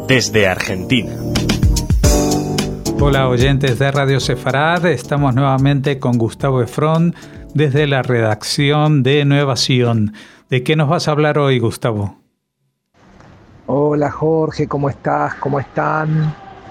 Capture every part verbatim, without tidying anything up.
desde Argentina. Hola oyentes de Radio Sefarad, estamos nuevamente con Gustavo Efrón desde la redacción de Nueva Sion. ¿De qué nos vas a hablar hoy, Gustavo? Hola Jorge, ¿cómo estás? ¿Cómo están?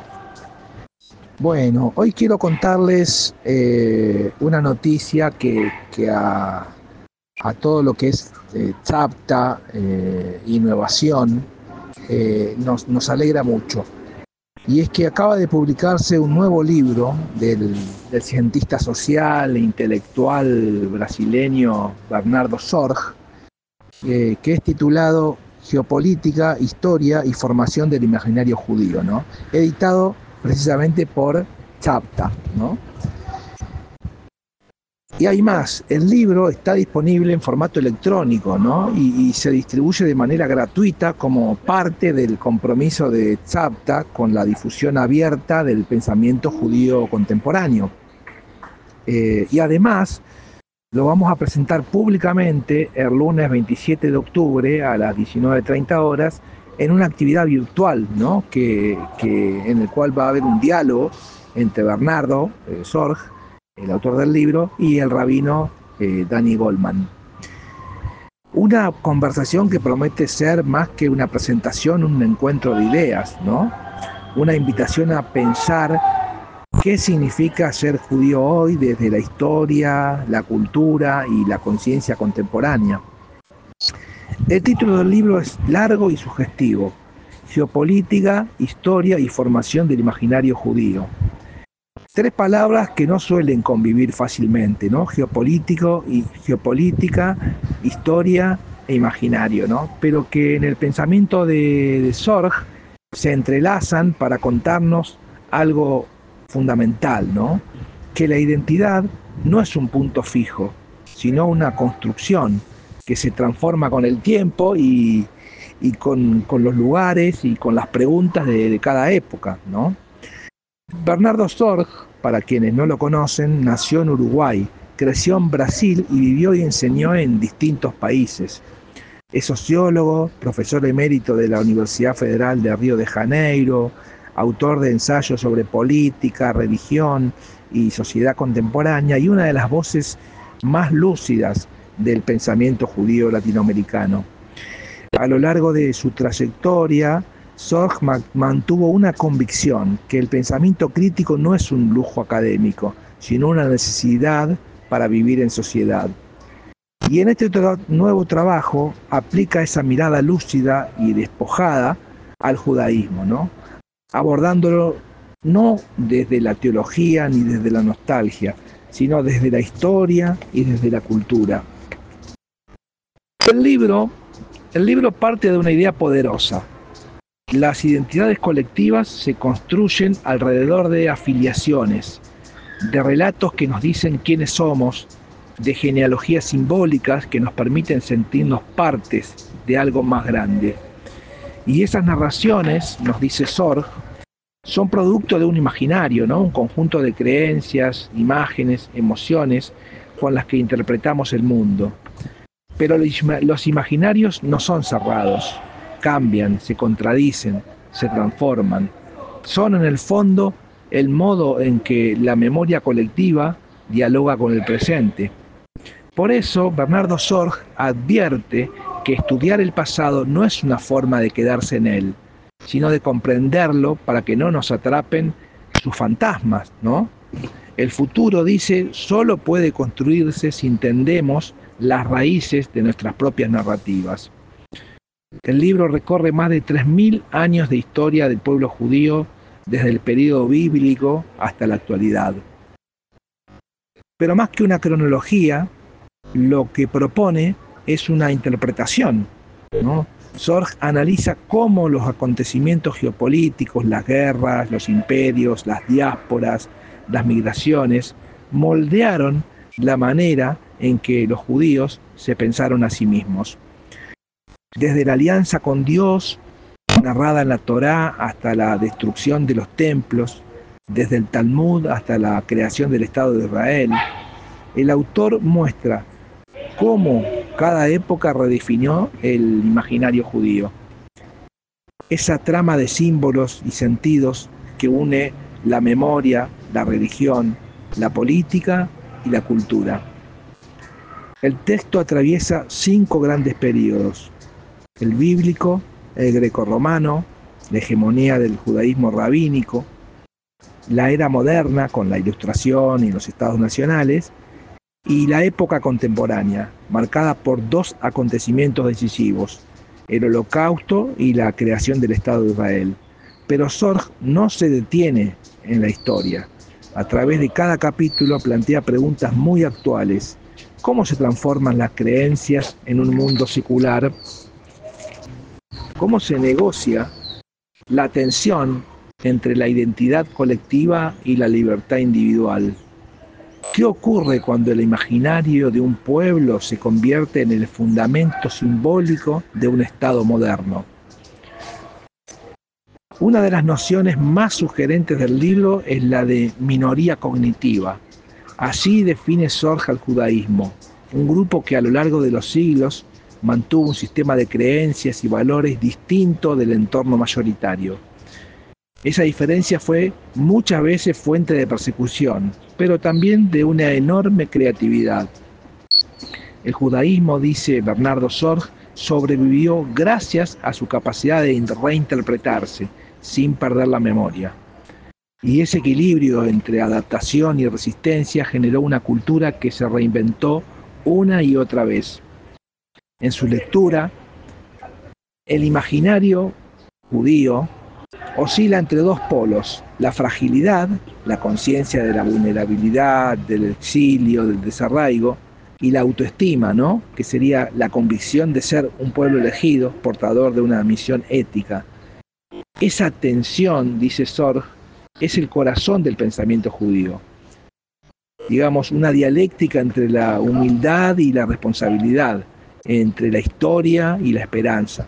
Bueno, hoy quiero contarles eh, una noticia que, que a, a todo lo que es eh, Tzavta, eh, innovación, eh, nos, nos alegra mucho. Y es que acaba de publicarse un nuevo libro del, del cientista social e intelectual brasileño Bernardo Sorge, eh, que es titulado Geopolítica, Historia y Formación del Imaginario Judío, ¿no? Editado precisamente por Tzavta, ¿no? Y hay más, el libro está disponible en formato electrónico, ¿no? y, y se distribuye de manera gratuita como parte del compromiso de Tzavta con la difusión abierta del pensamiento judío contemporáneo. Eh, y además lo vamos a presentar públicamente el lunes veintisiete de octubre a las diecinueve treinta horas en una actividad virtual, ¿no? que, que, en el cual va a haber un diálogo entre Bernardo eh, Sorge, el autor del libro, y el rabino eh, Danny Goldman. Una conversación que promete ser más que una presentación, un encuentro de ideas, ¿no? Una invitación a pensar qué significa ser judío hoy desde la historia, la cultura y la conciencia contemporánea. El título del libro es largo y sugestivo: Geopolítica, Historia y Formación del Imaginario Judío. Tres palabras que no suelen convivir fácilmente, ¿no? Geopolítico y geopolítica, historia e imaginario, ¿no? Pero que en el pensamiento de, de Sorge se entrelazan para contarnos algo fundamental, ¿no? Que la identidad no es un punto fijo, sino una construcción que se transforma con el tiempo y, y con, con los lugares y con las preguntas de, de cada época, ¿no? Bernardo Sorge, para quienes no lo conocen, nació en Uruguay, creció en Brasil y vivió y enseñó en distintos países. Es sociólogo, profesor emérito de la Universidad Federal de Río de Janeiro, autor de ensayos sobre política, religión y sociedad contemporánea y una de las voces más lúcidas del pensamiento judío latinoamericano. A lo largo de su trayectoria, Sorge mantuvo una convicción, que el pensamiento crítico no es un lujo académico, sino una necesidad para vivir en sociedad. Y en este tra- nuevo trabajo aplica esa mirada lúcida y despojada al judaísmo, ¿no? Abordándolo no desde la teología ni desde la nostalgia, sino desde la historia y desde la cultura. El libro, el libro parte de una idea poderosa. Las identidades colectivas se construyen alrededor de afiliaciones, de relatos que nos dicen quiénes somos, de genealogías simbólicas que nos permiten sentirnos partes de algo más grande. Y esas narraciones, nos dice Sorge, son producto de un imaginario, ¿no? Un conjunto de creencias, imágenes, emociones con las que interpretamos el mundo. Pero los imaginarios no son cerrados. Cambian, se contradicen, se transforman. Son en el fondo el modo en que la memoria colectiva dialoga con el presente. Por eso, Bernardo Sorge advierte que estudiar el pasado no es una forma de quedarse en él, sino de comprenderlo para que no nos atrapen sus fantasmas, ¿no? El futuro, dice, solo puede construirse si entendemos las raíces de nuestras propias narrativas. El libro recorre más de tres mil años de historia del pueblo judío, desde el período bíblico hasta la actualidad. Pero más que una cronología, lo que propone es una interpretación, ¿no? Sorge analiza cómo los acontecimientos geopolíticos, las guerras, los imperios, las diásporas, las migraciones, moldearon la manera en que los judíos se pensaron a sí mismos. Desde la alianza con Dios, narrada en la Torá, hasta la destrucción de los templos, desde el Talmud hasta la creación del Estado de Israel, el autor muestra cómo cada época redefinió el imaginario judío. esa trama de símbolos y sentidos que une la memoria, la religión, la política y la cultura. El texto atraviesa cinco grandes períodos: el bíblico, el grecorromano, la hegemonía del judaísmo rabínico, la era moderna con la Ilustración y los estados nacionales, y la época contemporánea, marcada por dos acontecimientos decisivos: el Holocausto y la creación del Estado de Israel. Pero Zorg no se detiene en la historia. A través de cada capítulo plantea preguntas muy actuales. ¿Cómo se transforman las creencias en un mundo secular? ¿Cómo se negocia la tensión entre la identidad colectiva y la libertad individual? ¿Qué ocurre cuando el imaginario de un pueblo se convierte en el fundamento simbólico de un Estado moderno? Una de las nociones más sugerentes del libro es la de minoría cognitiva. Así define Zorg al judaísmo, un grupo que a lo largo de los siglos mantuvo un sistema de creencias y valores distinto del entorno mayoritario. Esa diferencia fue muchas veces fuente de persecución, pero también de una enorme creatividad. El judaísmo, dice Bernardo Zorg, sobrevivió gracias a su capacidad de reinterpretarse, sin perder la memoria. Y ese equilibrio entre adaptación y resistencia generó una cultura que se reinventó una y otra vez. En su lectura, el imaginario judío oscila entre dos polos: la fragilidad, la conciencia de la vulnerabilidad, del exilio, del desarraigo, y la autoestima, ¿no?, que sería la convicción de ser un pueblo elegido, portador de una misión ética. Esa tensión, dice Zorg, es el corazón del pensamiento judío. Digamos, una dialéctica entre la humildad y la responsabilidad, entre la historia y la esperanza.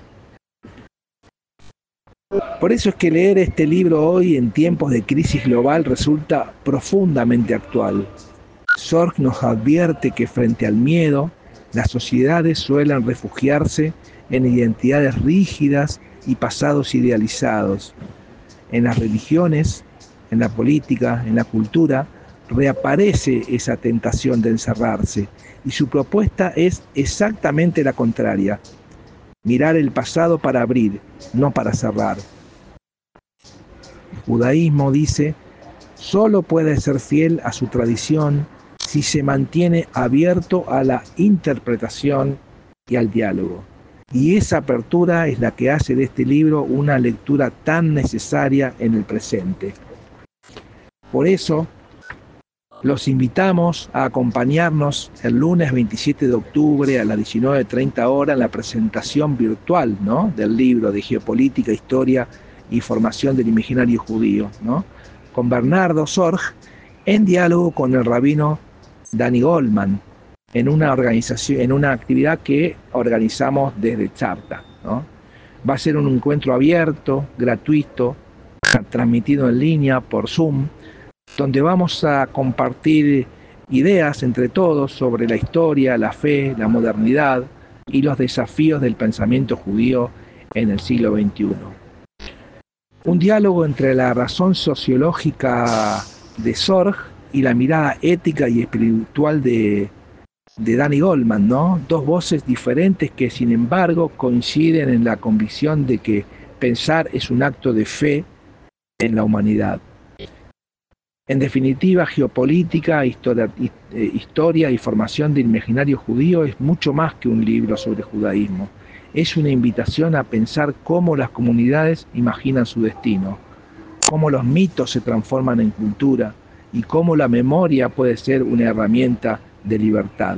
Por eso es que leer este libro hoy, en tiempos de crisis global, resulta profundamente actual. Zorg nos advierte que frente al miedo, las sociedades suelen refugiarse en identidades rígidas y pasados idealizados. En las religiones, en la política, en la cultura, reaparece esa tentación de encerrarse, y su propuesta es exactamente la contraria: mirar el pasado para abrir, no para cerrar. El judaísmo, dice, solo puede ser fiel a su tradición si se mantiene abierto a la interpretación y al diálogo. Y esa apertura es la que hace de este libro una lectura tan necesaria en el presente. Por eso, los invitamos a acompañarnos el lunes veintisiete de octubre a las diecinueve treinta horas en la presentación virtual, ¿no?, del libro de Geopolítica, Historia y Formación del Imaginario Judío, ¿no?, con Bernardo Zorg, en diálogo con el rabino Dani Goldman, en una organización, en una actividad que organizamos desde Tzavta, ¿no? Va a ser un encuentro abierto, gratuito, transmitido en línea por Zoom, donde vamos a compartir ideas entre todos sobre la historia, la fe, la modernidad y los desafíos del pensamiento judío en el siglo veintiuno. Un diálogo entre la razón sociológica de Zorg y la mirada ética y espiritual de, de Dani Goldman, ¿no? Dos voces diferentes que, sin embargo, coinciden en la convicción de que pensar es un acto de fe en la humanidad. En definitiva, Geopolítica, historia, historia y formación del imaginario judío es mucho más que un libro sobre judaísmo. Es una invitación a pensar cómo las comunidades imaginan su destino, cómo los mitos se transforman en cultura y cómo la memoria puede ser una herramienta de libertad.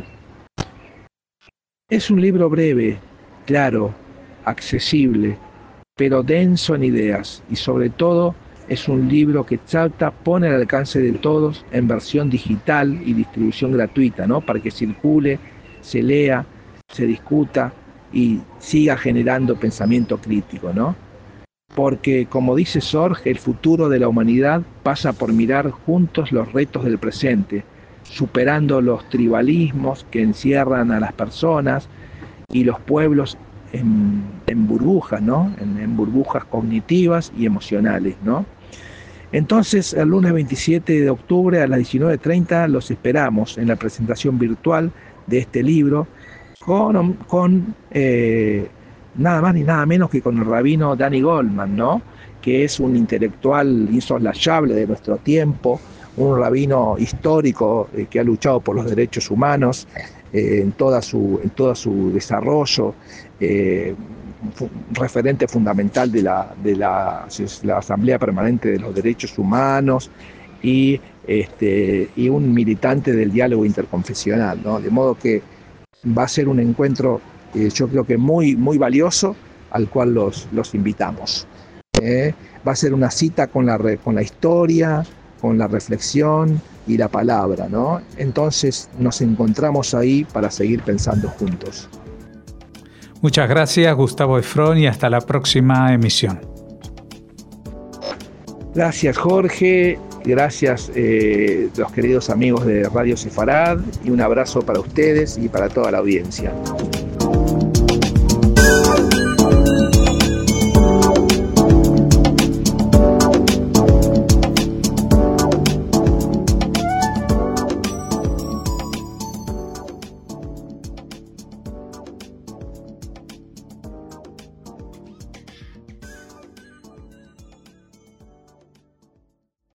Es un libro breve, claro, accesible, pero denso en ideas, y sobre todo es un libro que Tzavta pone al alcance de todos en versión digital y distribución gratuita, ¿no?, para que circule, se lea, se discuta y siga generando pensamiento crítico, ¿no? Porque, como dice Zorg, el futuro de la humanidad pasa por mirar juntos los retos del presente, superando los tribalismos que encierran a las personas y los pueblos en, en burbujas, ¿no? En, en burbujas cognitivas y emocionales, ¿no? Entonces, el lunes veintisiete de octubre a las diecinueve treinta los esperamos en la presentación virtual de este libro con, con eh, nada más ni nada menos que con el rabino Danny Goldman, ¿no? Que es un intelectual insoslayable de nuestro tiempo, un rabino histórico eh, que ha luchado por los derechos humanos eh, en, toda su, en todo su desarrollo, eh, fu- referente fundamental de, la, de la, la Asamblea Permanente de los Derechos Humanos y, este, y un militante del diálogo interconfesional, ¿no? De modo que va a ser un encuentro, eh, yo creo que muy, muy valioso, al cual los, los invitamos. Eh, va a ser una cita con la, con la historia, con la reflexión y la palabra, ¿no? Entonces nos encontramos ahí para seguir pensando juntos. Muchas gracias, Gustavo Efron, y hasta la próxima emisión. Gracias, Jorge. Gracias, eh, los queridos amigos de Radio Sefarad, y un abrazo para ustedes y para toda la audiencia.